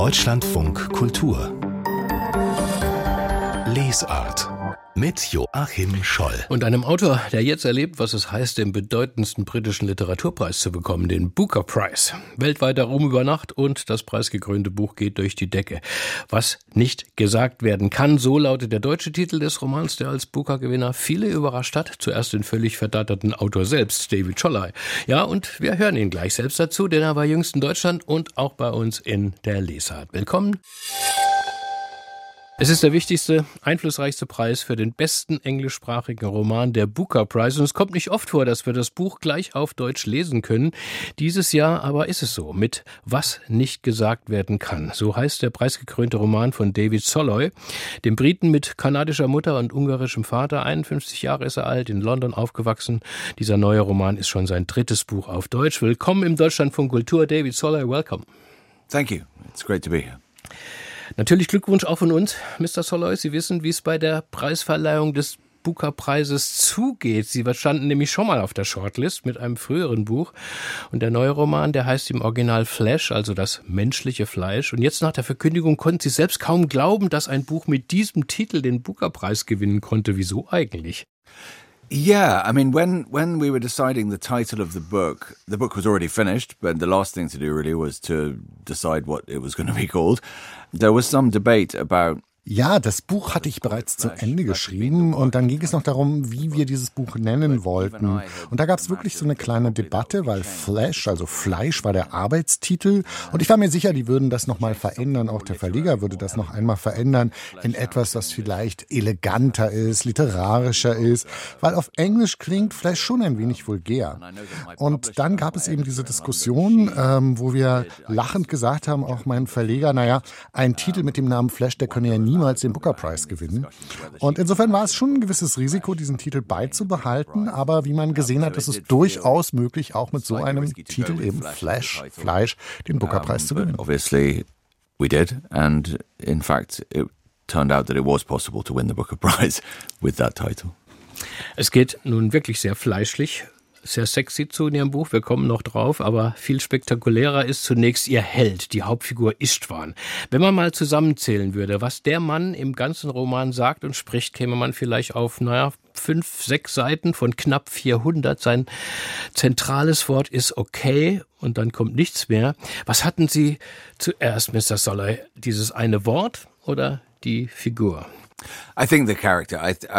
Deutschlandfunk Kultur Lesart mit Joachim Scholl. Und einem Autor, der jetzt erlebt, was es heißt, den bedeutendsten britischen Literaturpreis zu bekommen, den Booker Prize. Weltweiter Ruhm über Nacht und das preisgekrönte Buch geht durch die Decke. Was nicht gesagt werden kann, so lautet der deutsche Titel des Romans, der als Booker-Gewinner viele überrascht hat. Zuerst den völlig verdatterten Autor selbst, David Cholloy. Ja, und wir hören ihn gleich selbst dazu, denn er war jüngst in Deutschland und auch bei uns in der Lesart. Willkommen. Es ist der wichtigste, einflussreichste Preis für den besten englischsprachigen Roman, der Booker Prize. Und es kommt nicht oft vor, dass wir das Buch gleich auf Deutsch lesen können. Dieses Jahr aber ist es so, mit Was nicht gesagt werden kann. So heißt der preisgekrönte Roman von David Cholloy, dem Briten mit kanadischer Mutter und ungarischem Vater. 51 Jahre ist er alt, in London aufgewachsen. Dieser neue Roman ist schon sein drittes Buch auf Deutsch. Willkommen im Deutschlandfunk Kultur, David Cholloy, welcome. Thank you. It's great to be here. Natürlich Glückwunsch auch von uns, Mr. Cholloy. Sie wissen, wie es bei der Preisverleihung des Booker-Preises zugeht. Sie standen nämlich schon mal auf der Shortlist mit einem früheren Buch. Und der neue Roman, der heißt im Original Flesh, also das menschliche Fleisch. Und jetzt nach der Verkündigung konnten Sie selbst kaum glauben, dass ein Buch mit diesem Titel den Booker-Preis gewinnen konnte. Wieso eigentlich? Yeah, I mean, when we were deciding the title of the book was already finished, but the last thing to do really was to decide what it was going to be called. There was some debate about. Ja, das Buch hatte ich bereits zu Ende geschrieben und dann ging es noch darum, wie wir dieses Buch nennen wollten. Und da gab es wirklich so eine kleine Debatte, weil Flesh, also Fleisch, war der Arbeitstitel. Und ich war mir sicher, die würden das nochmal verändern. Auch der Verleger würde das noch einmal verändern in etwas, was vielleicht eleganter ist, literarischer ist. Weil auf Englisch klingt Flesh schon ein wenig vulgär. Und dann gab es eben diese Diskussion, wo wir lachend gesagt haben, auch mein Verleger, naja, ein Titel mit dem Namen Flesh, der könne ja niemals den Booker Prize gewinnen. Und insofern war es schon ein gewisses Risiko, diesen Titel beizubehalten. Aber wie man gesehen hat, ist es durchaus möglich, auch mit so einem Titel eben Fleisch, den Booker Prize zu gewinnen. Obviously we did. And in fact, it turned out that it was possible to win the Booker Prize with that title. Es geht nun wirklich sehr fleischlich, sehr sexy zu in Ihrem Buch, wir kommen noch drauf, aber viel spektakulärer ist zunächst Ihr Held, die Hauptfigur Istvan. Wenn man mal zusammenzählen würde, was der Mann im ganzen Roman sagt und spricht, käme man vielleicht auf, 5, 6 Seiten von knapp 400. Sein zentrales Wort ist okay und dann kommt nichts mehr. Was hatten Sie zuerst, Mr. Cholloy, dieses eine Wort oder die Figur? I think the character,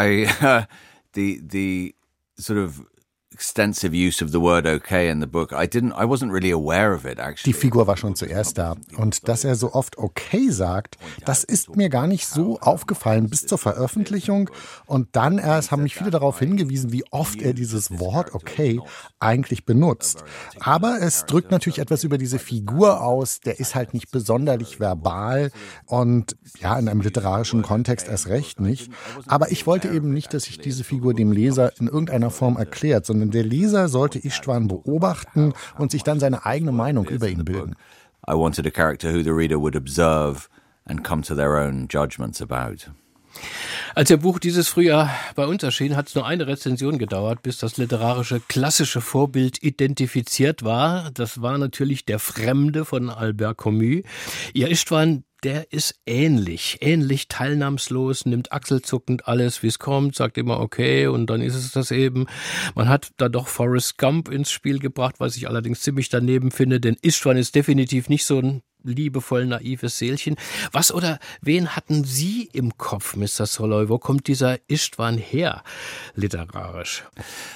the sort of extensive use of the word okay in the book. I wasn't really aware of it, actually. Die Figur war schon zuerst da. Und dass er so oft okay sagt, das ist mir gar nicht so aufgefallen bis zur Veröffentlichung. Und dann erst haben mich viele darauf hingewiesen, wie oft er dieses Wort okay eigentlich benutzt. Aber es drückt natürlich etwas über diese Figur aus. Der ist halt nicht besonderlich verbal und ja, in einem literarischen Kontext erst recht nicht. Aber ich wollte eben nicht, dass sich diese Figur dem Leser in irgendeiner Form erklärt, sondern der Leser sollte Istvan beobachten und sich dann seine eigene Meinung über ihn bilden. I wanted a character who the reader would observe and come to their own judgments about. Als Ihr Buch dieses Frühjahr bei uns erschien, hat es nur eine Rezension gedauert, bis das literarische klassische Vorbild identifiziert war. Das war natürlich Der Fremde von Albert Camus. Ihr Istvan, der ist ähnlich teilnahmslos, nimmt achselzuckend alles, wie es kommt, sagt immer okay und dann ist es das eben. Man hat da doch Forrest Gump ins Spiel gebracht, was ich allerdings ziemlich daneben finde, denn Istvan ist definitiv nicht so ein liebevoll naives Seelchen. Was oder wen hatten Sie im Kopf, Mr. Cholloy? Wo kommt dieser Istvan her, literarisch?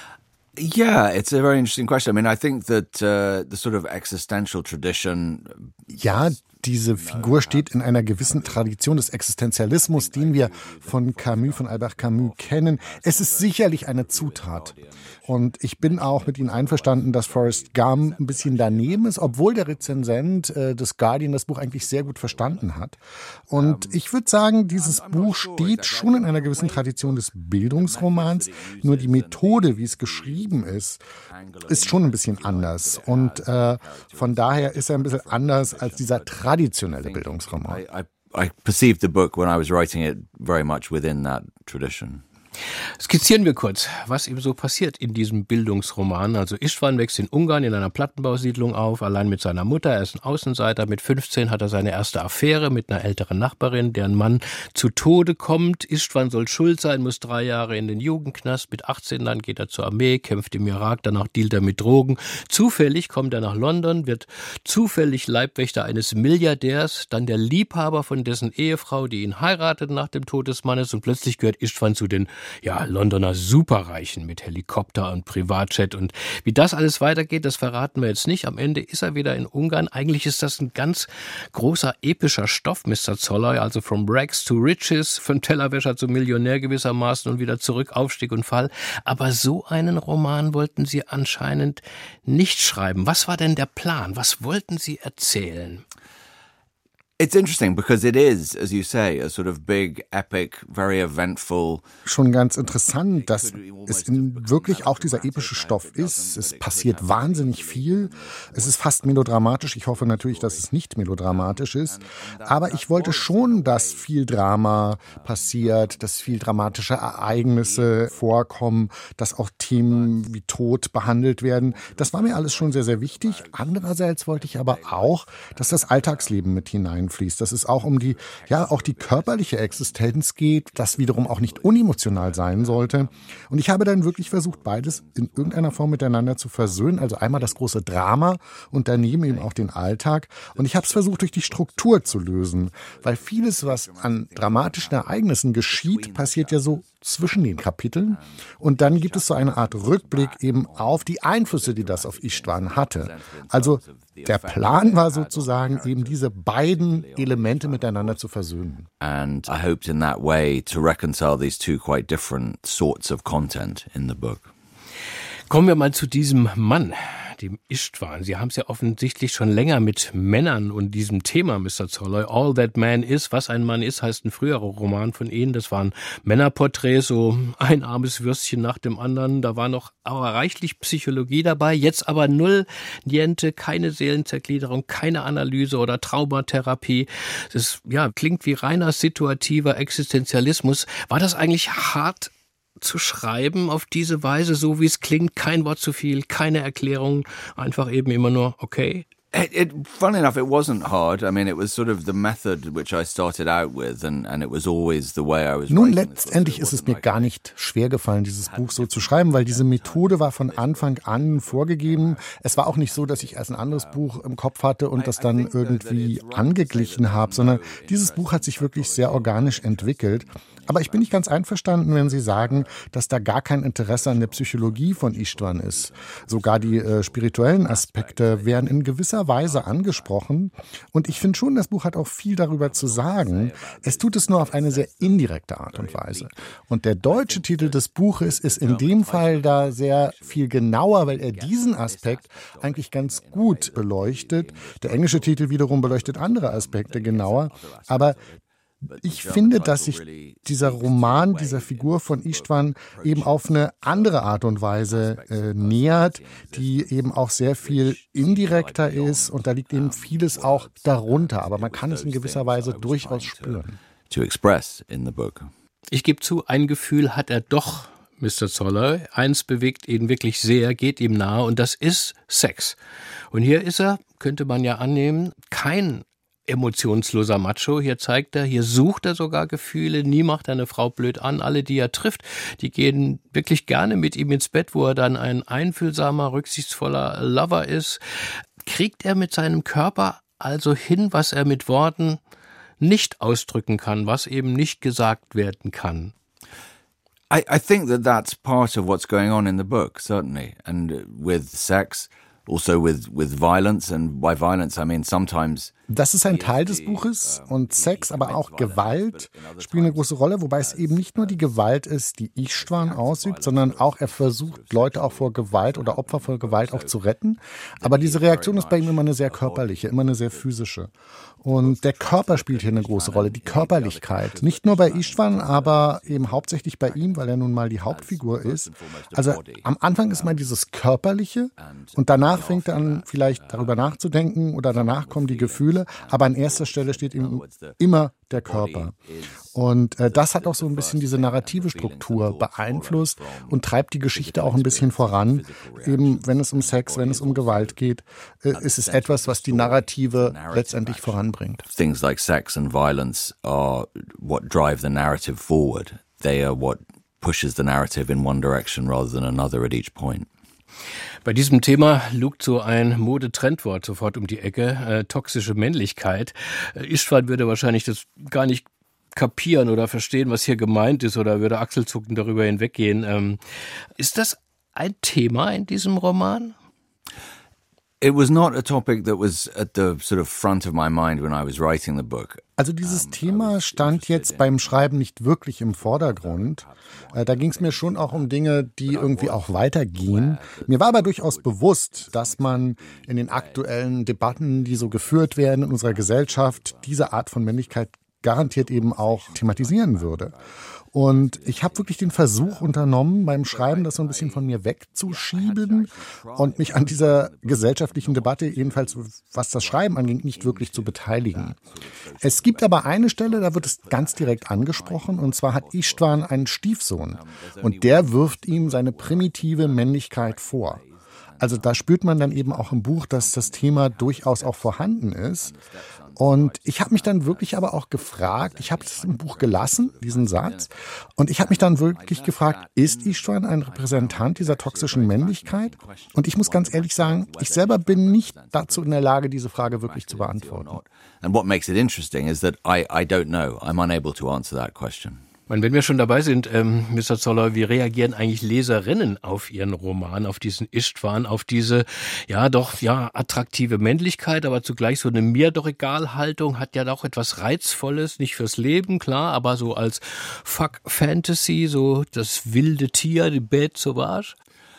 Yeah, it's a very interesting question. I mean, I think that the sort of existential tradition. Ja, diese Figur steht in einer gewissen Tradition des Existenzialismus, den wir von Albert Camus kennen. Es ist sicherlich eine Zutat. Und ich bin auch mit Ihnen einverstanden, dass Forrest Gump ein bisschen daneben ist, obwohl der Rezensent des Guardian das Buch eigentlich sehr gut verstanden hat. Und ich würde sagen, dieses Buch steht schon in einer gewissen Tradition des Bildungsromans. Nur die Methode, wie es geschrieben ist schon ein bisschen anders. Und von daher ist er ein bisschen anders als dieser traditionelle Bildungsroman. I perceived the book when I was writing it very much within that tradition. Skizzieren wir kurz, was ihm so passiert in diesem Bildungsroman. Also Istvan wächst in Ungarn in einer Plattenbausiedlung auf, allein mit seiner Mutter. Er ist ein Außenseiter. Mit 15 hat er seine erste Affäre mit einer älteren Nachbarin, deren Mann zu Tode kommt. Istvan soll schuld sein, muss 3 Jahre in den Jugendknast. Mit 18 dann geht er zur Armee, kämpft im Irak, danach dealt er mit Drogen. Zufällig kommt er nach London, wird zufällig Leibwächter eines Milliardärs, dann der Liebhaber von dessen Ehefrau, die ihn heiratet nach dem Tod des Mannes, und plötzlich gehört Istvan zu den Londoner Superreichen mit Helikopter und Privatjet. Und wie das alles weitergeht, das verraten wir jetzt nicht. Am Ende ist er wieder in Ungarn. Eigentlich ist das ein ganz großer, epischer Stoff, Mr. Zolloy. Also from rags to riches, von Tellerwäscher zum Millionär gewissermaßen und wieder zurück, Aufstieg und Fall. Aber so einen Roman wollten Sie anscheinend nicht schreiben. Was war denn der Plan? Was wollten Sie erzählen? It's interesting because it is, as you say, a sort of big, epic, very eventful. Schon ganz interessant, dass es wirklich auch dieser epische Stoff ist. Es passiert wahnsinnig viel. Es ist fast melodramatisch. Ich hoffe natürlich, dass es nicht melodramatisch ist. Aber ich wollte schon, dass viel Drama passiert, dass viel dramatische Ereignisse vorkommen, dass auch Themen wie Tod behandelt werden. Das war mir alles schon sehr, sehr wichtig. Andererseits wollte ich aber auch, dass das Alltagsleben mit hineinfließt, dass es auch um die körperliche Existenz geht, das wiederum auch nicht unemotional sein sollte. Und ich habe dann wirklich versucht, beides in irgendeiner Form miteinander zu versöhnen. Also einmal das große Drama und daneben eben auch den Alltag. Und ich habe es versucht, durch die Struktur zu lösen. Weil vieles, was an dramatischen Ereignissen geschieht, passiert ja so zwischen den Kapiteln. Und dann gibt es so eine Art Rückblick eben auf die Einflüsse, die das auf Istvan hatte. Also der Plan war sozusagen, eben diese beiden Elemente miteinander zu versöhnen. And I hoped in that way to reconcile these two quite different sorts of content in the book. Kommen wir mal zu diesem Mann, dem Istvan. Sie haben es ja offensichtlich schon länger mit Männern und diesem Thema, Mr. Zolloy. All That Man Is, was ein Mann ist, heißt ein früherer Roman von Ihnen. Das waren Männerporträts, so ein armes Würstchen nach dem anderen. Da war noch aber reichlich Psychologie dabei. Jetzt aber null, niente, keine Seelenzergliederung, keine Analyse oder Traumatherapie. Das klingt wie reiner situativer Existenzialismus. War das eigentlich hart zu schreiben auf diese Weise, so wie es klingt, kein Wort zu viel, keine Erklärung, einfach eben immer nur okay? Funny enough, it wasn't hard. I mean, it was sort of the method which I started out with, and it was always the way I was. Nun, letztendlich ist es mir gar nicht schwer gefallen, dieses Buch so zu schreiben, weil diese Methode war von Anfang an vorgegeben. Es war auch nicht so, dass ich erst ein anderes Buch im Kopf hatte und das dann irgendwie angeglichen habe, sondern dieses Buch hat sich wirklich sehr organisch entwickelt. Aber ich bin nicht ganz einverstanden, wenn Sie sagen, dass da gar kein Interesse an der Psychologie von Istvan ist. Sogar die spirituellen Aspekte werden in gewisser Weise angesprochen. Und ich finde schon, das Buch hat auch viel darüber zu sagen. Es tut es nur auf eine sehr indirekte Art und Weise. Und der deutsche Titel des Buches ist in dem Fall da sehr viel genauer, weil er diesen Aspekt eigentlich ganz gut beleuchtet. Der englische Titel wiederum beleuchtet andere Aspekte genauer. Aber ich finde, dass sich dieser Roman, dieser Figur von Istvan eben auf eine andere Art und Weise nähert, die eben auch sehr viel indirekter ist und da liegt eben vieles auch darunter, aber man kann es in gewisser Weise durchaus spüren. Ich gebe zu, ein Gefühl hat er doch, Mr. Zolloy. Eins bewegt ihn wirklich sehr, geht ihm nahe und das ist Sex. Und hier ist er, könnte man ja annehmen, kein emotionsloser Macho. Hier zeigt er, hier sucht er sogar Gefühle, nie macht er eine Frau blöd an. Alle, die er trifft, die gehen wirklich gerne mit ihm ins Bett, wo er dann ein einfühlsamer, rücksichtsvoller Lover ist. Kriegt er mit seinem Körper also hin, was er mit Worten nicht ausdrücken kann, was eben nicht gesagt werden kann? I think that's part of what's going on in the book, certainly. And with sex, also with violence, and by violence I mean sometimes. Das ist ein Teil des Buches und Sex, aber auch Gewalt spielen eine große Rolle, wobei es eben nicht nur die Gewalt ist, die Istvan ausübt, sondern auch er versucht, Leute auch vor Gewalt oder Opfer vor Gewalt auch zu retten. Aber diese Reaktion ist bei ihm immer eine sehr körperliche, immer eine sehr physische. Und der Körper spielt hier eine große Rolle, die Körperlichkeit. Nicht nur bei Istvan, aber eben hauptsächlich bei ihm, weil er nun mal die Hauptfigur ist. Also am Anfang ist mal dieses Körperliche und danach danach fängt er an, vielleicht darüber nachzudenken oder danach kommen die Gefühle, aber an erster Stelle steht ihm immer der Körper. Und das hat auch so ein bisschen diese narrative Struktur beeinflusst und treibt die Geschichte auch ein bisschen voran. Eben wenn es um Sex, wenn es um Gewalt geht, ist es etwas, was die Narrative letztendlich voranbringt. Things like sex and violence are what drive the narrative forward. They are what pushes the narrative in one direction rather than another at each point. Bei diesem Thema lugt so ein Modetrendwort sofort um die Ecke, toxische Männlichkeit. Istvan würde wahrscheinlich das gar nicht kapieren oder verstehen, was hier gemeint ist, oder würde achselzuckend darüber hinweggehen. Ist das ein Thema in diesem Roman? It was not a topic that was at the sort of front of my mind when I was writing the book. Also dieses Thema stand jetzt beim Schreiben nicht wirklich im Vordergrund. Da ging es mir schon auch um Dinge, die irgendwie auch weitergehen. Mir war aber durchaus bewusst, dass man in den aktuellen Debatten, die so geführt werden in unserer Gesellschaft, diese Art von Männlichkeit garantiert eben auch thematisieren würde. Und ich habe wirklich den Versuch unternommen, beim Schreiben das so ein bisschen von mir wegzuschieben und mich an dieser gesellschaftlichen Debatte, jedenfalls was das Schreiben angeht, nicht wirklich zu beteiligen. Es gibt aber eine Stelle, da wird es ganz direkt angesprochen, und zwar hat Istvan einen Stiefsohn und der wirft ihm seine primitive Männlichkeit vor. Also da spürt man dann eben auch im Buch, dass das Thema durchaus auch vorhanden ist. Und ich habe mich dann wirklich aber auch gefragt, ich habe es im Buch gelassen, diesen Satz, und ich habe mich dann wirklich gefragt, ist Istvan ein Repräsentant dieser toxischen Männlichkeit? Und ich muss ganz ehrlich sagen, ich selber bin nicht dazu in der Lage, diese Frage wirklich zu beantworten. And what makes it interesting is that I don't know. I'm unable to answer that question. Wenn wir schon dabei sind, Mr. Zoller, wie reagieren eigentlich Leserinnen auf Ihren Roman, auf diesen Istvan, auf diese, attraktive Männlichkeit, aber zugleich so eine Mir-doch-egal-Haltung, hat ja auch etwas Reizvolles, nicht fürs Leben, klar, aber so als Fuck-Fantasy, so das wilde Tier, die Bête sauvage?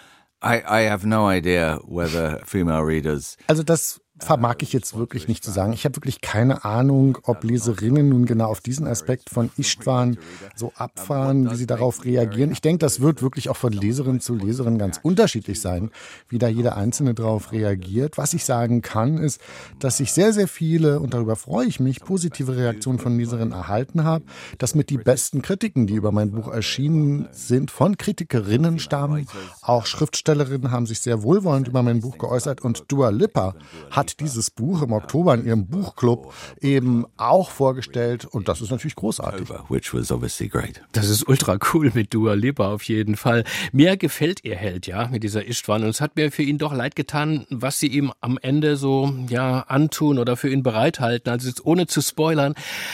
I have no idea whether female readers... Also das vermag ich jetzt wirklich nicht zu sagen. Ich habe wirklich keine Ahnung, ob Leserinnen nun genau auf diesen Aspekt von Istvan so abfahren, wie sie darauf reagieren. Ich denke, das wird wirklich auch von Leserin zu Leserin ganz unterschiedlich sein, wie da jeder Einzelne darauf reagiert. Was ich sagen kann, ist, dass ich sehr, sehr viele, und darüber freue ich mich, positive Reaktionen von Leserinnen erhalten habe, dass mit die besten Kritiken, die über mein Buch erschienen sind, von Kritikerinnen stammen. Auch Schriftstellerinnen haben sich sehr wohlwollend über mein Buch geäußert, und Dua Lipa hat dieses Buch im Oktober in ihrem Buchclub eben auch vorgestellt, und das ist natürlich großartig. Which was obviously great. Das ist ultra cool mit Dua Lipa auf jeden Fall. Mir gefällt ihr Held, mit dieser Istvan, und es hat mir für ihn doch leid getan, was sie ihm am Ende so, antun oder für ihn bereithalten, also jetzt ohne zu spoilern.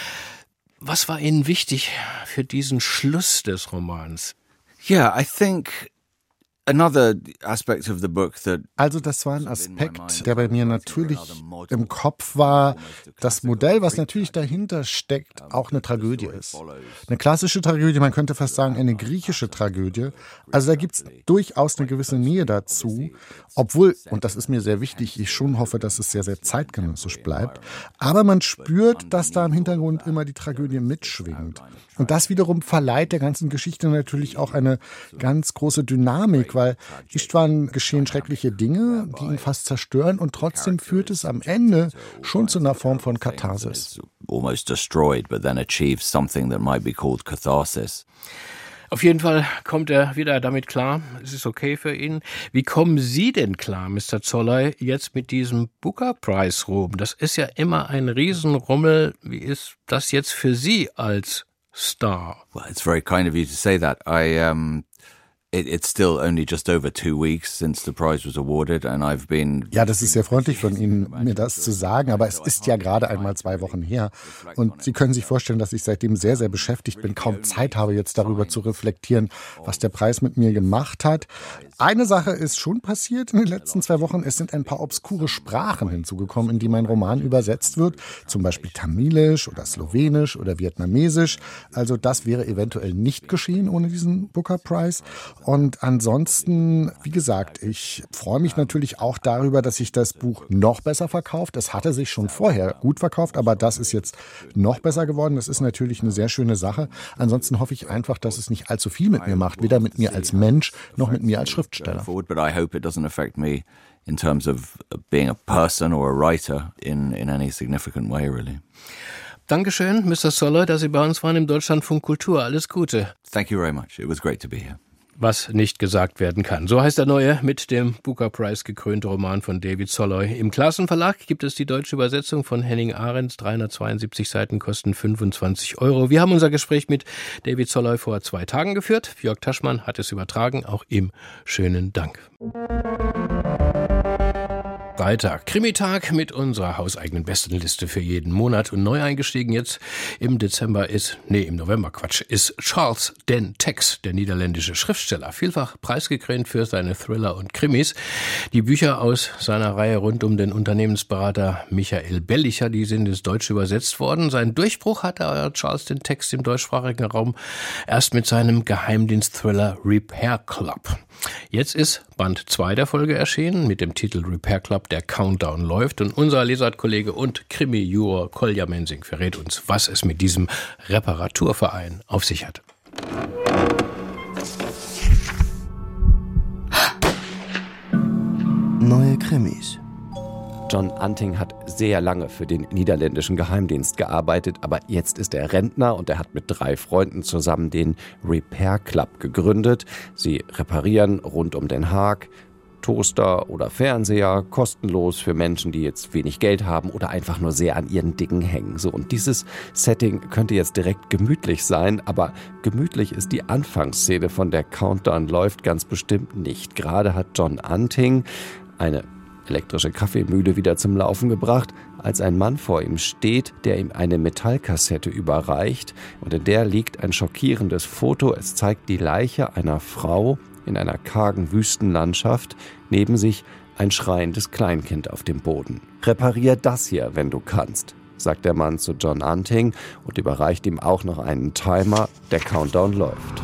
Was war Ihnen wichtig für diesen Schluss des Romans? Yeah, I think another aspect of the book that... Also das war ein Aspekt, der bei mir natürlich im Kopf war. Das Modell, was natürlich dahinter steckt, auch eine Tragödie ist. Eine klassische Tragödie, man könnte fast sagen eine griechische Tragödie. Also da gibt es durchaus eine gewisse Nähe dazu, obwohl, und das ist mir sehr wichtig, ich schon hoffe, dass es sehr, sehr zeitgenössisch bleibt. Aber man spürt, dass da im Hintergrund immer die Tragödie mitschwingt. Und das wiederum verleiht der ganzen Geschichte natürlich auch eine ganz große Dynamik, weil Istvan geschehen schreckliche Dinge, die ihn fast zerstören, und trotzdem führt es am Ende schon zu einer Form von Katharsis. Almost destroyed, but then achieves something that might be called catharsis. Auf jeden Fall kommt er wieder damit klar. Es ist okay für ihn. Wie kommen Sie denn klar, Mr. Zoller, jetzt mit diesem Booker Prize Ruhm? Das ist ja immer ein Riesenrummel. Wie ist das jetzt für Sie als Star? Well, it's very kind of you to say that. It's still only just over 2 weeks since the prize was awarded, and I've been... Ja, das ist sehr freundlich von Ihnen, mir das zu sagen, aber es ist ja gerade einmal 2 Wochen her. Und Sie können sich vorstellen, dass ich seitdem sehr, sehr beschäftigt bin, kaum Zeit habe, jetzt darüber zu reflektieren, was der Preis mit mir gemacht hat. Eine Sache ist schon passiert in den letzten 2 Wochen. Es sind ein paar obskure Sprachen hinzugekommen, in die mein Roman übersetzt wird. Zum Beispiel Tamilisch oder Slowenisch oder Vietnamesisch. Also das wäre eventuell nicht geschehen ohne diesen Booker Prize. Und ansonsten, wie gesagt, ich freue mich natürlich auch darüber, dass sich das Buch noch besser verkauft. Es hatte sich schon vorher gut verkauft, aber das ist jetzt noch besser geworden. Das ist natürlich eine sehr schöne Sache. Ansonsten hoffe ich einfach, dass es nicht allzu viel mit mir macht, weder mit mir als Mensch noch mit mir als Schriftsteller. But I hope it doesn't affect me in terms of being a person or a writer in any significant way, really. Dankeschön, Mr. Solloy, dass Sie bei uns waren im Deutschlandfunk Kultur. Alles Gute. Thank you very much. It was great to be here. Was nicht gesagt werden kann. So heißt der neue, mit dem Booker Prize gekrönte Roman von David Solloy. Im Klassenverlag gibt es die deutsche Übersetzung von Henning Ahrens. 372 Seiten kosten 25 €. Wir haben unser Gespräch mit David Solloy vor 2 Tagen geführt. Jörg Taschmann hat es übertragen. Auch ihm schönen Dank. Freitag, Krimitag mit unserer hauseigenen Bestenliste für jeden Monat. Und neu eingestiegen jetzt im November ist Charles Den Tex, der niederländische Schriftsteller. Vielfach preisgekrönt für seine Thriller und Krimis. Die Bücher aus seiner Reihe rund um den Unternehmensberater Michael Bellicher, die sind ins Deutsche übersetzt worden. Seinen Durchbruch hatte Charles Den Tex im deutschsprachigen Raum erst mit seinem Geheimdienst-Thriller Repair Club. Jetzt ist Band 2 der Folge erschienen mit dem Titel Repair Club, der Countdown läuft. Und unser Lesartkollege und Krimi-Juror Kolja Mensing verrät uns, was es mit diesem Reparaturverein auf sich hat. Neue Krimis. John Anting hat sehr lange für den niederländischen Geheimdienst gearbeitet, aber jetzt ist er Rentner und er hat mit 3 Freunden zusammen den Repair Club gegründet. Sie reparieren rund um Den Haag Toaster oder Fernseher kostenlos für Menschen, die jetzt wenig Geld haben oder einfach nur sehr an ihren Dingen hängen. So, und dieses Setting könnte jetzt direkt gemütlich sein, aber gemütlich ist die Anfangsszene von der Countdown läuft ganz bestimmt nicht. Gerade hat John Anting eine elektrische Kaffeemühle wieder zum Laufen gebracht, als ein Mann vor ihm steht, der ihm eine Metallkassette überreicht. Und in der liegt ein schockierendes Foto. Es zeigt die Leiche einer Frau in einer kargen Wüstenlandschaft. Neben sich ein schreiendes Kleinkind auf dem Boden. Reparier das hier, wenn du kannst, sagt der Mann zu John Anting und überreicht ihm auch noch einen Timer. Der Countdown läuft.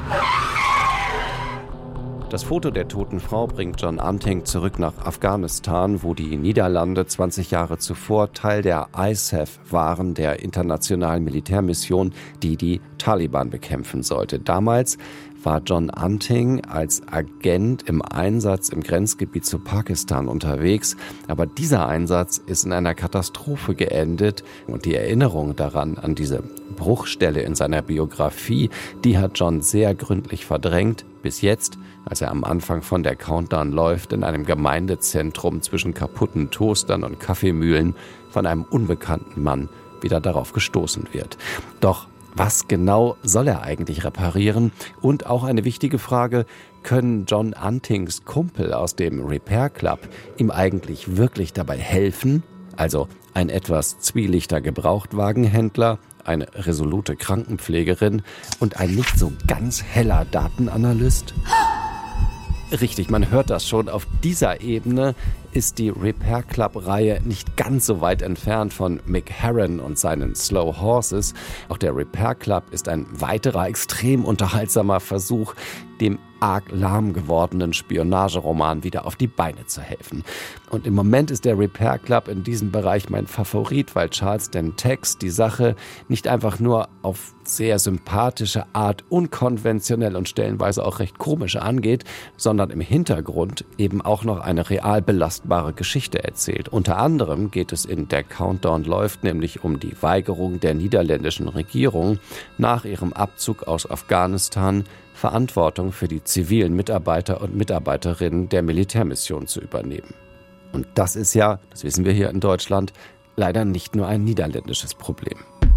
Das Foto der toten Frau bringt John Anting zurück nach Afghanistan, wo die Niederlande 20 Jahre zuvor Teil der ISAF waren, der internationalen Militärmission, die die Taliban bekämpfen sollte. Damals war John Anting als Agent im Einsatz im Grenzgebiet zu Pakistan unterwegs. Aber dieser Einsatz ist in einer Katastrophe geendet. Und die Erinnerung daran, an diese Bruchstelle in seiner Biografie, die hat John sehr gründlich verdrängt. Bis jetzt, als er am Anfang von der Countdown läuft, in einem Gemeindezentrum zwischen kaputten Toastern und Kaffeemühlen von einem unbekannten Mann wieder darauf gestoßen wird. Doch was genau soll er eigentlich reparieren? Und auch eine wichtige Frage, können John Antings Kumpel aus dem Repair Club ihm eigentlich wirklich dabei helfen? Also ein etwas zwielichter Gebrauchtwagenhändler, eine resolute Krankenpflegerin und ein nicht so ganz heller Datenanalyst? Richtig, man hört das schon. Auf dieser Ebene ist die Repair Club-Reihe nicht ganz so weit entfernt von Mick Herron und seinen Slow Horses. Auch der Repair Club ist ein weiterer extrem unterhaltsamer Versuch, dem arg lahm gewordenen Spionageroman wieder auf die Beine zu helfen. Und im Moment ist der Repair Club in diesem Bereich mein Favorit, weil Charles Den Tex die Sache nicht einfach nur auf sehr sympathische Art unkonventionell und stellenweise auch recht komisch angeht, sondern im Hintergrund eben auch noch eine real belastbare Geschichte erzählt. Unter anderem geht es in Der Countdown läuft nämlich um die Weigerung der niederländischen Regierung, nach ihrem Abzug aus Afghanistan Verantwortung für die zivilen Mitarbeiter und Mitarbeiterinnen der Militärmission zu übernehmen. Und das ist ja, das wissen wir hier in Deutschland, leider nicht nur ein niederländisches Problem.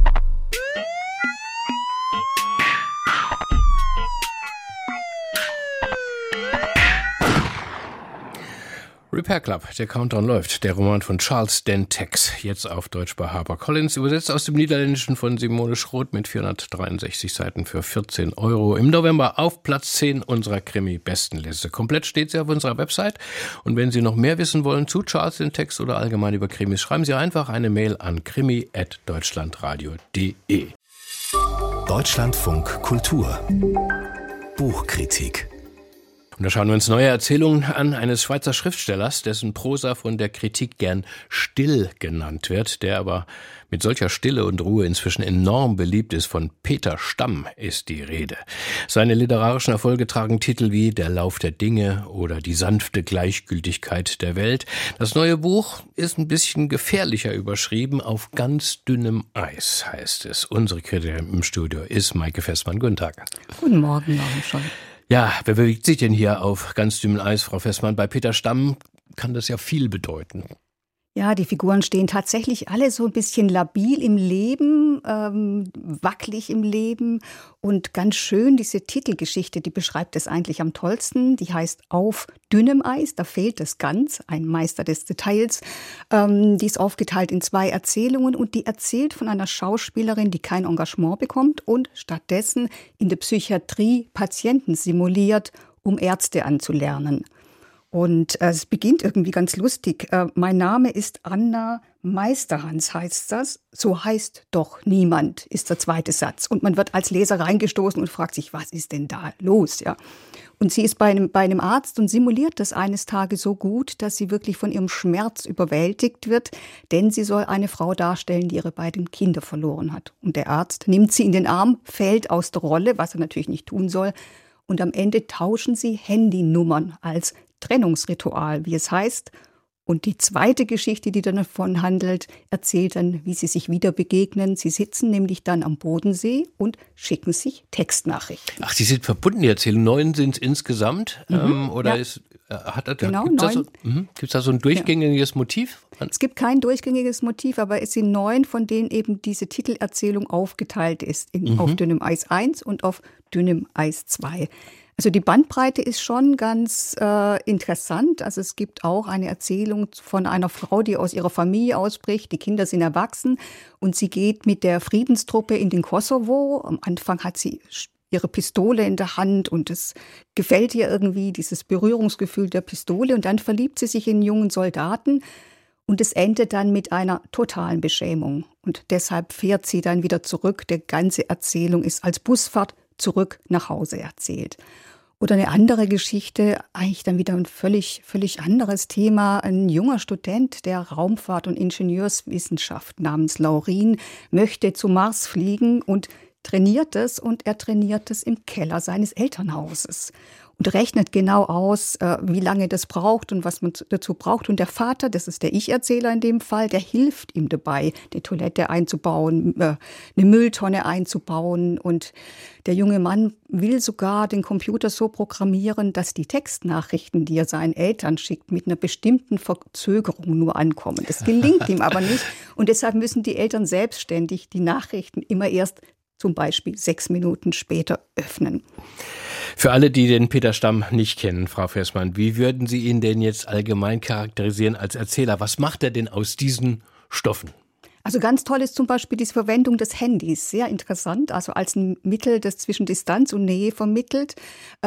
Repair Club, der Countdown läuft. Der Roman von Charles Den Tex, jetzt auf Deutsch bei HarperCollins, übersetzt aus dem Niederländischen von Simone Schroth mit 463 Seiten für 14 €. Im November auf Platz 10 unserer Krimi-Bestenliste. Komplett steht sie auf unserer Website. Und wenn Sie noch mehr wissen wollen zu Charles Den Tex oder allgemein über Krimis, schreiben Sie einfach eine Mail an krimi@deutschlandradio.de. Deutschlandfunk Kultur Buchkritik Und da schauen wir uns neue Erzählungen an eines Schweizer Schriftstellers, dessen Prosa von der Kritik gern still genannt wird, der aber mit solcher Stille und Ruhe inzwischen enorm beliebt ist. Von Peter Stamm ist die Rede. Seine literarischen Erfolge tragen Titel wie Der Lauf der Dinge oder Die sanfte Gleichgültigkeit der Welt. Das neue Buch ist ein bisschen gefährlicher überschrieben. Auf ganz dünnem Eis heißt es. Unsere Kritikerin im Studio ist Maike Festmann. Guten Tag. Guten Morgen, Joachim Scholl. Ja, wer bewegt sich denn hier auf ganz dünnem Eis, Frau Festmann? Bei Peter Stamm kann das ja viel bedeuten. Ja, die Figuren stehen tatsächlich alle so ein bisschen labil im Leben, wackelig im Leben und ganz schön diese Titelgeschichte, die beschreibt es eigentlich am tollsten. Die heißt Auf dünnem Eis, da fehlt es ganz, ein Meister des Details. Die ist aufgeteilt in 2 Erzählungen und die erzählt von einer Schauspielerin, die kein Engagement bekommt und stattdessen in der Psychiatrie Patienten simuliert, um Ärzte anzulernen. Und es beginnt irgendwie ganz lustig. Mein Name ist Anna Meisterhans, heißt das. So heißt doch niemand, ist der zweite Satz. Und man wird als Leser reingestoßen und fragt sich, was ist denn da los? Ja. Und sie ist bei einem Arzt und simuliert das eines Tages so gut, dass sie wirklich von ihrem Schmerz überwältigt wird, denn sie soll eine Frau darstellen, die ihre beiden Kinder verloren hat. Und der Arzt nimmt sie in den Arm, fällt aus der Rolle, was er natürlich nicht tun soll. Und am Ende tauschen sie Handynummern als Trennungsritual, wie es heißt. Und die zweite Geschichte, die dann davon handelt, erzählt dann, wie sie sich wieder begegnen. Sie sitzen nämlich dann am Bodensee und schicken sich Textnachrichten. Ach, die sind verbunden, die Erzählungen. 9 sind es insgesamt? Oder ja. Genau, gibt es da so ein durchgängiges Motiv? Es gibt kein durchgängiges Motiv, aber es sind 9, von denen eben diese Titelerzählung aufgeteilt ist. Auf dünnem Eis 1 und auf dünnem Eis 2. Also die Bandbreite ist schon ganz interessant. Also es gibt auch eine Erzählung von einer Frau, die aus ihrer Familie ausbricht. Die Kinder sind erwachsen und sie geht mit der Friedenstruppe in den Kosovo. Am Anfang hat sie ihre Pistole in der Hand und es gefällt ihr irgendwie, dieses Berührungsgefühl der Pistole. Und dann verliebt sie sich in einen jungen Soldaten und es endet dann mit einer totalen Beschämung. Und deshalb fährt sie dann wieder zurück. Die ganze Erzählung ist als Busfahrt zurück nach Hause erzählt. Oder eine andere Geschichte, eigentlich dann wieder ein völlig anderes Thema. Ein junger Student der Raumfahrt- und Ingenieurswissenschaft namens Laurin möchte zum Mars fliegen und trainiert es und er trainiert es im Keller seines Elternhauses. Und rechnet genau aus, wie lange das braucht und was man dazu braucht. Und der Vater, das ist der Ich-Erzähler in dem Fall, der hilft ihm dabei, eine Toilette einzubauen, eine Mülltonne einzubauen. Und der junge Mann will sogar den Computer so programmieren, dass die Textnachrichten, die er seinen Eltern schickt, mit einer bestimmten Verzögerung nur ankommen. Das gelingt ihm aber nicht. Und deshalb müssen die Eltern selbstständig die Nachrichten immer erst zum Beispiel 6 Minuten später öffnen. Für alle, die den Peter Stamm nicht kennen, Frau Festmann, wie würden Sie ihn denn jetzt allgemein charakterisieren als Erzähler? Was macht er denn aus diesen Stoffen? Also ganz toll ist zum Beispiel die Verwendung des Handys, sehr interessant, also als ein Mittel, das zwischen Distanz und Nähe vermittelt.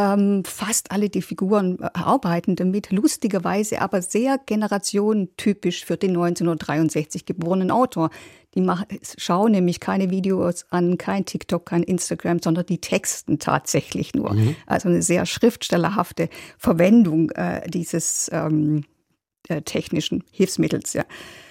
Fast alle die Figuren arbeiten damit, lustigerweise aber sehr generationentypisch für den 1963 geborenen Autor. Die schauen nämlich keine Videos an, kein TikTok, kein Instagram, sondern die texten tatsächlich nur. Also eine sehr schriftstellerhafte Verwendung dieses technischen Hilfsmittels, ja.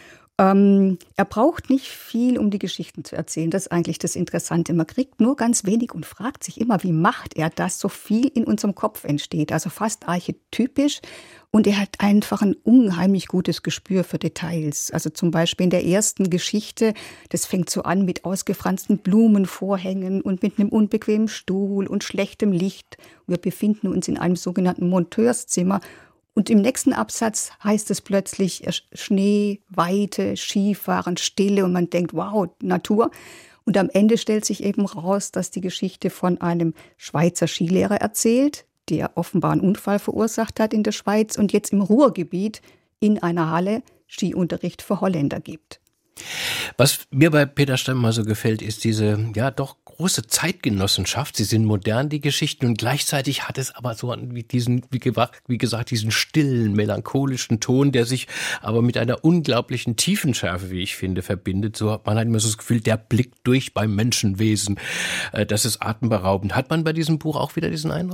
Er braucht nicht viel, um die Geschichten zu erzählen. Das ist eigentlich das Interessante. Man kriegt nur ganz wenig und fragt sich immer, wie macht er das, so viel in unserem Kopf entsteht. Also fast archetypisch. Und er hat einfach ein unheimlich gutes Gespür für Details. Also zum Beispiel in der ersten Geschichte, das fängt so an mit ausgefransten Blumenvorhängen und mit einem unbequemen Stuhl und schlechtem Licht. Wir befinden uns in einem sogenannten Monteurszimmer. Und im nächsten Absatz heißt es plötzlich Schnee, Weite, Skifahren, Stille und man denkt, wow, Natur. Und am Ende stellt sich eben raus, dass die Geschichte von einem Schweizer Skilehrer erzählt, der offenbar einen Unfall verursacht hat in der Schweiz und jetzt im Ruhrgebiet in einer Halle Skiunterricht für Holländer gibt. Was mir bei Peter Stamm mal so gefällt, ist diese, ja doch große Zeitgenossenschaft. Sie sind modern, die Geschichten, und gleichzeitig hat es aber so diesen, wie gesagt, diesen stillen, melancholischen Ton, der sich aber mit einer unglaublichen Tiefenschärfe, wie ich finde, verbindet. So hat man halt immer so das Gefühl, der blickt durch beim Menschenwesen. Das ist atemberaubend. Hat man bei diesem Buch auch wieder diesen Eindruck?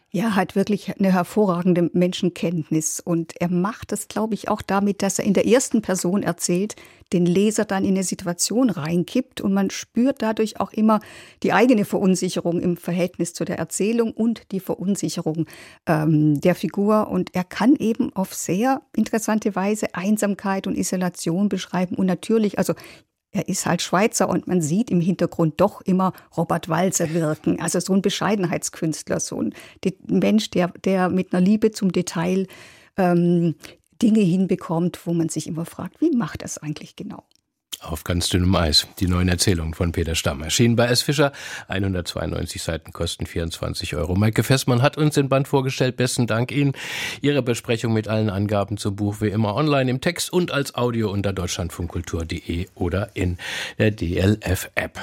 Ja, hat wirklich eine hervorragende Menschenkenntnis. Und er macht das, glaube ich, auch damit, dass er in der ersten Person erzählt, den Leser dann in eine Situation reinkippt. Und man spürt dadurch auch immer die eigene Verunsicherung im Verhältnis zu der Erzählung und die Verunsicherung der Figur. Und er kann eben auf sehr interessante Weise Einsamkeit und Isolation beschreiben. Und natürlich, also er ist halt Schweizer und man sieht im Hintergrund doch immer Robert Walser wirken. Also so ein Bescheidenheitskünstler, so ein Mensch, der mit einer Liebe zum Detail Dinge hinbekommt, wo man sich immer fragt, wie macht das eigentlich genau? Auf ganz dünnem Eis. Die neuen Erzählungen von Peter Stamm erschienen bei S. Fischer. 192 Seiten kosten 24 €. Maike Fessmann hat uns den Band vorgestellt. Besten Dank Ihnen. Ihre Besprechung mit allen Angaben zum Buch wie immer online im Text und als Audio unter deutschlandfunkkultur.de oder in der DLF-App.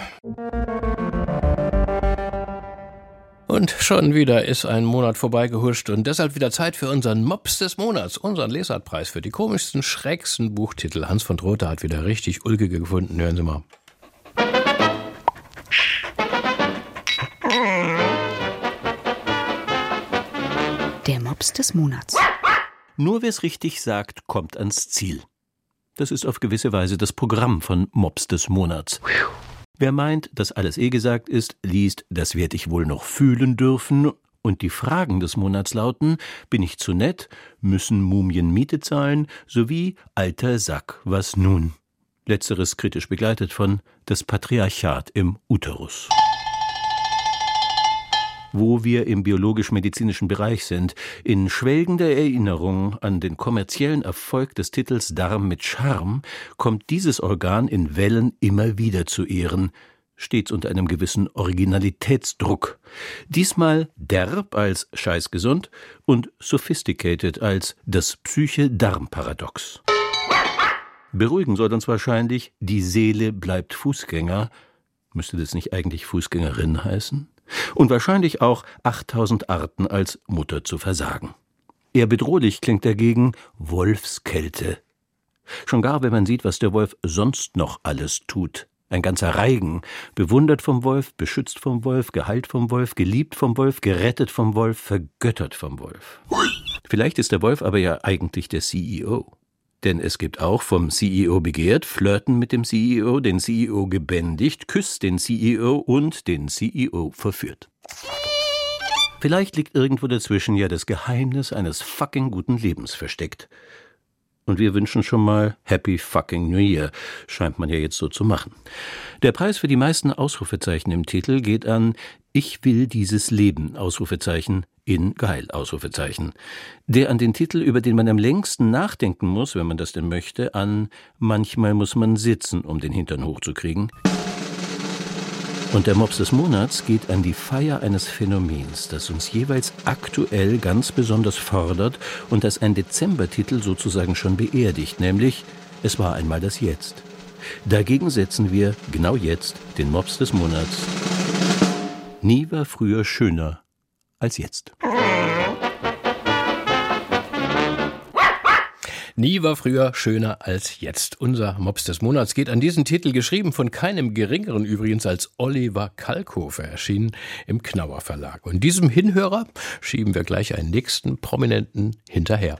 Und schon wieder ist ein Monat vorbeigehuscht und deshalb wieder Zeit für unseren Mops des Monats, unseren Lesartpreis für die komischsten, schrägsten Buchtitel. Hans von Trotha hat wieder richtig ulkige gefunden. Hören Sie mal. Der Mops des Monats. Nur wer es richtig sagt, kommt ans Ziel. Das ist auf gewisse Weise das Programm von Mops des Monats. Wer meint, dass alles gesagt ist, liest "Das werd ich wohl noch fühlen dürfen" und die Fragen des Monats lauten: Bin ich zu nett? Müssen Mumien Miete zahlen? Sowie Alter Sack, was nun? Letzteres kritisch begleitet von Das Patriarchat im Uterus. Wo wir im biologisch-medizinischen Bereich sind, in schwelgender Erinnerung an den kommerziellen Erfolg des Titels Darm mit Charme, kommt dieses Organ in Wellen immer wieder zu Ehren, stets unter einem gewissen Originalitätsdruck. Diesmal derb als scheißgesund und sophisticated als das Psyche-Darm-Paradox. Beruhigen soll uns wahrscheinlich, die Seele bleibt Fußgänger. Müsste das nicht eigentlich Fußgängerin heißen? Und wahrscheinlich auch 8000 Arten als Mutter zu versagen. Eher bedrohlich klingt dagegen Wolfskälte. Schon gar, wenn man sieht, was der Wolf sonst noch alles tut. Ein ganzer Reigen, bewundert vom Wolf, beschützt vom Wolf, geheilt vom Wolf, geliebt vom Wolf, gerettet vom Wolf, vergöttert vom Wolf. Vielleicht ist der Wolf aber ja eigentlich der CEO. Denn es gibt auch vom CEO begehrt, flirten mit dem CEO, den CEO gebändigt, küsst den CEO und den CEO verführt. Vielleicht liegt irgendwo dazwischen ja das Geheimnis eines fucking guten Lebens versteckt. Und wir wünschen schon mal Happy fucking New Year, scheint man ja jetzt so zu machen. Der Preis für die meisten Ausrufezeichen im Titel geht an Ich will dieses Leben, Ausrufezeichen, in geil, Ausrufezeichen. Der an den Titel, über den man am längsten nachdenken muss, wenn man das denn möchte, an Manchmal muss man sitzen, um den Hintern hochzukriegen. Und der Mops des Monats geht an die Feier eines Phänomens, das uns jeweils aktuell ganz besonders fordert und das ein Dezembertitel sozusagen schon beerdigt, nämlich Es war einmal das Jetzt. Dagegen setzen wir genau jetzt den Mops des Monats. Nie war früher schöner als jetzt. Nie war früher schöner als jetzt. Unser Mops des Monats geht an diesen Titel, geschrieben von keinem geringeren übrigens als Oliver Kalkofe, erschienen im Knauer Verlag. Und diesem Hinhörer schieben wir gleich einen nächsten Prominenten hinterher.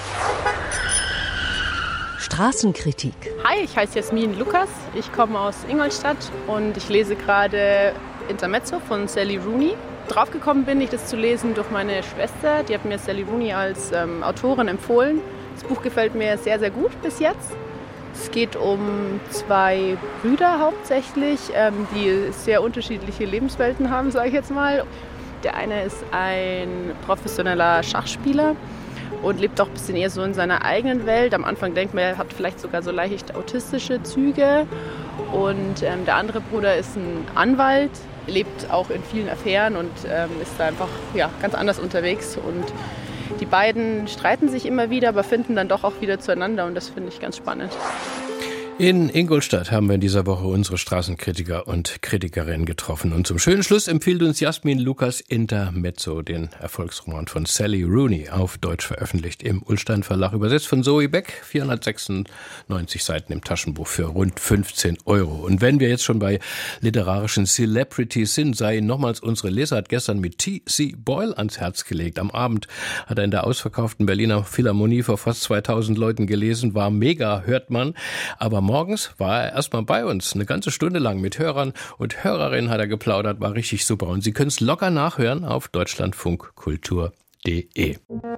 Straßenkritik. Hi, ich heiße Jasmin Lukas, ich komme aus Ingolstadt und ich lese gerade Intermezzo von Sally Rooney. Draufgekommen bin ich, das zu lesen durch meine Schwester, die hat mir Sally Rooney als Autorin empfohlen. Das Buch gefällt mir sehr, sehr gut bis jetzt. Es geht um 2 Brüder hauptsächlich, die sehr unterschiedliche Lebenswelten haben, sage ich jetzt mal. Der eine ist ein professioneller Schachspieler und lebt auch ein bisschen eher so in seiner eigenen Welt. Am Anfang denkt man, er hat vielleicht sogar so leicht autistische Züge. Und der andere Bruder ist ein Anwalt, lebt auch in vielen Affären und ist da einfach ganz anders unterwegs. Und die beiden streiten sich immer wieder, aber finden dann doch auch wieder zueinander und das finde ich ganz spannend. In Ingolstadt haben wir in dieser Woche unsere Straßenkritiker und Kritikerinnen getroffen. Und zum schönen Schluss empfiehlt uns Jasmin Lukas Intermezzo, den Erfolgsroman von Sally Rooney, auf Deutsch veröffentlicht im Ullstein Verlag, übersetzt von Zoe Beck, 496 Seiten im Taschenbuch für rund 15 €. Und wenn wir jetzt schon bei literarischen Celebrities sind, sei Ihnen nochmals unsere Leser hat gestern mit T.C. Boyle ans Herz gelegt. Am Abend hat er in der ausverkauften Berliner Philharmonie vor fast 2000 Leuten gelesen, war mega, hört man, aber morgens war er erstmal bei uns, eine ganze Stunde lang mit Hörern und Hörerinnen hat er geplaudert, war richtig super. Und Sie können es locker nachhören auf deutschlandfunkkultur.de.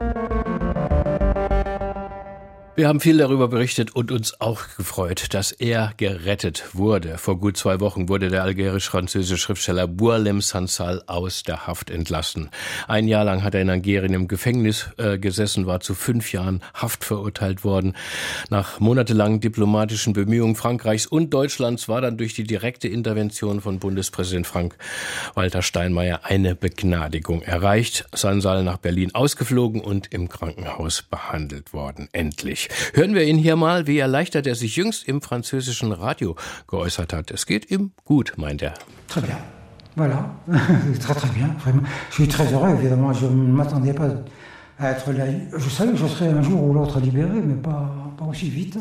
Wir haben viel darüber berichtet und uns auch gefreut, dass er gerettet wurde. Vor gut 2 Wochen wurde der algerisch-französische Schriftsteller Boualem Sansal aus der Haft entlassen. 1 Jahr lang hat er in Algerien im Gefängnis gesessen, war zu 5 Jahren Haft verurteilt worden. Nach monatelangen diplomatischen Bemühungen Frankreichs und Deutschlands war dann durch die direkte Intervention von Bundespräsident Frank-Walter Steinmeier eine Begnadigung erreicht. Sansal nach Berlin ausgeflogen und im Krankenhaus behandelt worden. Endlich. Hören wir ihn hier mal, wie erleichtert er sich jüngst im französischen Radio geäußert hat. Es geht ihm gut, meint er. Très bien. Voilà. Très, très bien. Vraiment. Je suis très heureux, évidemment. Je ne m'attendais pas à être là. Je savais que je serais un jour ou l'autre libéré, mais pas aussi vite.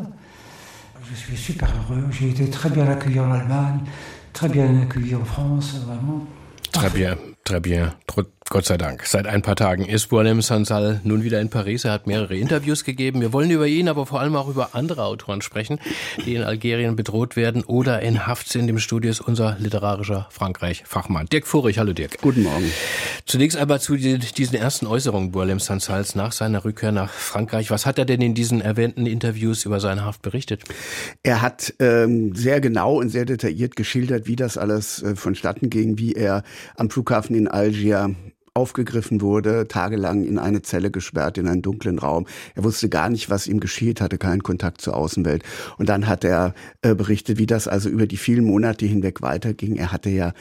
Je suis super heureux. J'ai été très bien accueilli en Allemagne, très bien accueilli en France, vraiment. Très bien, très bien. Gott sei Dank. Seit ein paar Tagen ist Boualem Sansal nun wieder in Paris. Er hat mehrere Interviews gegeben. Wir wollen über ihn, aber vor allem auch über andere Autoren sprechen, die in Algerien bedroht werden oder in Haft sind. Im Studio ist unser literarischer Frankreich-Fachmann Dirk Furich. Hallo Dirk. Guten Morgen. Zunächst einmal zu diesen ersten Äußerungen Boualem Sansals nach seiner Rückkehr nach Frankreich. Was hat er denn in diesen erwähnten Interviews über seine Haft berichtet? Er hat sehr genau und sehr detailliert geschildert, wie das alles vonstatten ging, wie er am Flughafen in Algier aufgegriffen wurde, tagelang in eine Zelle gesperrt, in einen dunklen Raum. Er wusste gar nicht, was ihm geschieht, hatte keinen Kontakt zur Außenwelt. Und dann hat er berichtet, wie das also über die vielen Monate hinweg weiterging. Er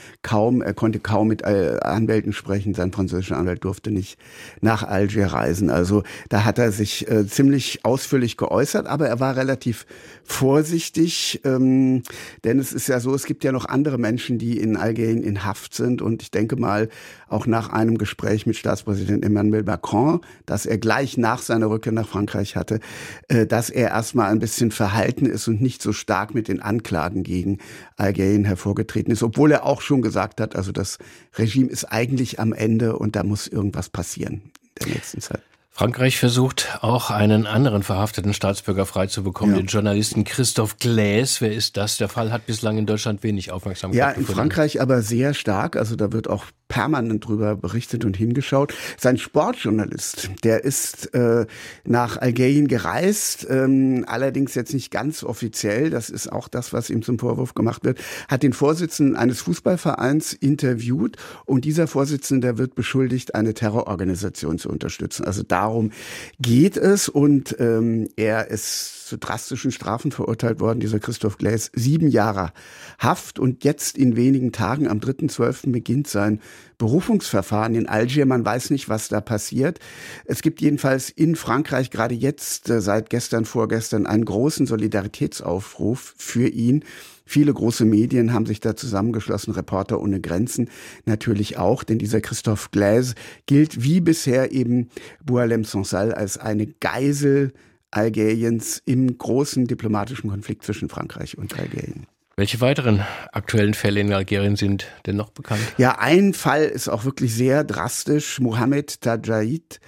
konnte kaum mit Anwälten sprechen. Sein französischer Anwalt durfte nicht nach Algier reisen. Also da hat er sich ziemlich ausführlich geäußert, aber er war relativ vorsichtig, denn es ist ja so, es gibt ja noch andere Menschen, die in Algerien in Haft sind. Und ich denke mal, auch nach einem Gespräch mit Staatspräsident Emmanuel Macron, das er gleich nach seiner Rückkehr nach Frankreich hatte, dass er erstmal ein bisschen verhalten ist und nicht so stark mit den Anklagen gegen Algerien hervorgetreten ist, obwohl er auch schon gesagt hat, also das Regime ist eigentlich am Ende und da muss irgendwas passieren in der nächsten Zeit. Frankreich versucht auch einen anderen verhafteten Staatsbürger freizubekommen, den Journalisten Christophe Glaise. Wer ist das? Der Fall hat bislang in Deutschland wenig Aufmerksamkeit gefunden. Ja, in Frankreich aber sehr stark. Also da wird auch permanent drüber berichtet und hingeschaut. Sein Sportjournalist, der ist nach Algerien gereist, allerdings jetzt nicht ganz offiziell. Das ist auch das, was ihm zum Vorwurf gemacht wird. Hat den Vorsitzenden eines Fußballvereins interviewt und dieser Vorsitzende, der wird beschuldigt, eine Terrororganisation zu unterstützen. Also darum geht es und er ist zu drastischen Strafen verurteilt worden, dieser Christophe Glaise, 7 Jahre Haft und jetzt in wenigen Tagen, am 3.12. beginnt sein Berufungsverfahren in Algier. Man weiß nicht, was da passiert. Es gibt jedenfalls in Frankreich gerade jetzt, seit gestern, vorgestern, einen großen Solidaritätsaufruf für ihn. Viele große Medien haben sich da zusammengeschlossen, Reporter ohne Grenzen natürlich auch, denn dieser Christophe Glaise gilt wie bisher eben Boualem Sansal als eine Geisel Algeriens im großen diplomatischen Konflikt zwischen Frankreich und Algerien. Welche weiteren aktuellen Fälle in Algerien sind denn noch bekannt? Ja, ein Fall ist auch wirklich sehr drastisch. Mohamed Tadjaïd,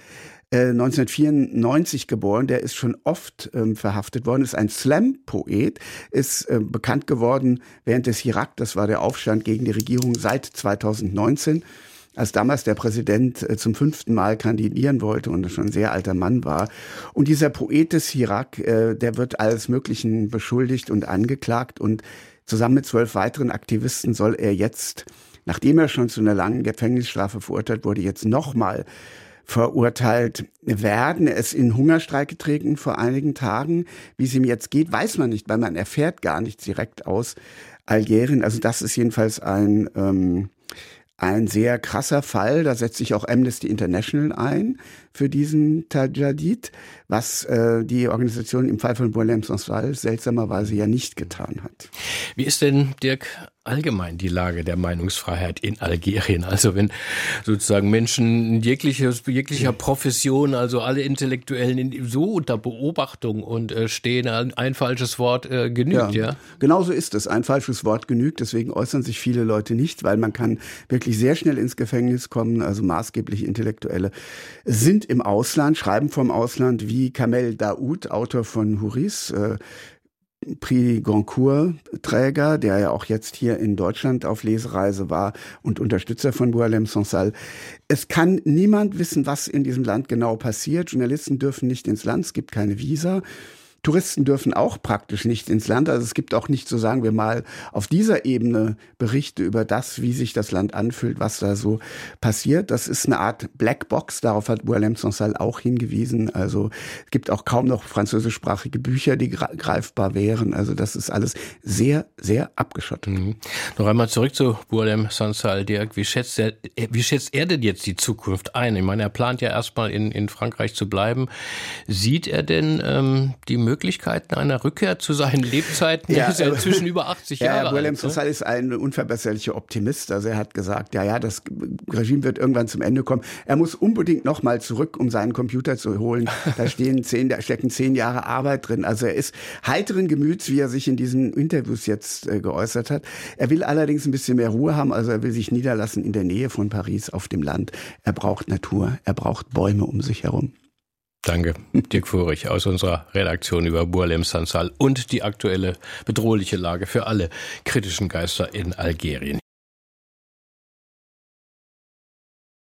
1994 geboren, der ist schon oft verhaftet worden, ist ein Slam-Poet, ist bekannt geworden während des Hirak, das war der Aufstand gegen die Regierung seit 2019. Als damals der Präsident zum 5. Mal kandidieren wollte und schon ein sehr alter Mann war. Und dieser Poet des Hirak, der wird alles Möglichen beschuldigt und angeklagt. Und zusammen mit 12 weiteren Aktivisten soll er jetzt, nachdem er schon zu einer langen Gefängnisstrafe verurteilt wurde, jetzt nochmal verurteilt werden. Er ist in Hungerstreik getreten vor einigen Tagen. Wie es ihm jetzt geht, weiß man nicht, weil man erfährt gar nichts direkt aus Algerien. Also das ist jedenfalls ein ein sehr krasser Fall. Da setzt sich auch Amnesty International ein für diesen Tajadid, was die Organisation im Fall von Boualem Sansal seltsamerweise ja nicht getan hat. Wie ist denn, Dirk, allgemein die Lage der Meinungsfreiheit in Algerien? Also wenn sozusagen Menschen jeglicher Profession, also alle Intellektuellen so unter Beobachtung und stehen, ein falsches Wort genügt, ja? Genauso ist es. Ein falsches Wort genügt. Deswegen äußern sich viele Leute nicht, weil man kann wirklich sehr schnell ins Gefängnis kommen. Also maßgeblich Intellektuelle sind im Ausland, schreiben vom Ausland, wie Kamel Daoud, Autor von Huris, Prix Goncourt-Träger, der ja auch jetzt hier in Deutschland auf Lesereise war und Unterstützer von Boualem Sansal. Es kann niemand wissen, was in diesem Land genau passiert. Journalisten dürfen nicht ins Land, es gibt keine Visa. Touristen dürfen auch praktisch nicht ins Land. Also es gibt auch nicht, so sagen wir mal, auf dieser Ebene Berichte über das, wie sich das Land anfühlt, was da so passiert. Das ist eine Art Blackbox. Darauf hat Boualem Sansal auch hingewiesen. Also es gibt auch kaum noch französischsprachige Bücher, die greifbar wären. Also das ist alles sehr, sehr abgeschottet. Noch einmal zurück zu Boualem Sansal, Dirk. Wie schätzt er denn jetzt die Zukunft ein? Ich meine, er plant ja erstmal in Frankreich zu bleiben. Sieht er denn die Möglichkeiten einer Rückkehr zu seinen Lebzeiten? Er ist ja inzwischen über 80 Jahre alt. Boualem Sansal ist ein unverbesserlicher Optimist. Also er hat gesagt, das Regime wird irgendwann zum Ende kommen. Er muss unbedingt noch mal zurück, um seinen Computer zu holen. Da stecken 10 Jahre Arbeit drin. Also er ist heiteren Gemüts, wie er sich in diesen Interviews jetzt geäußert hat. Er will allerdings ein bisschen mehr Ruhe haben. Also er will sich niederlassen in der Nähe von Paris auf dem Land. Er braucht Natur. Er braucht Bäume um sich herum. Danke, Dirk Furich aus unserer Redaktion über Boualem Sansal und die aktuelle bedrohliche Lage für alle kritischen Geister in Algerien.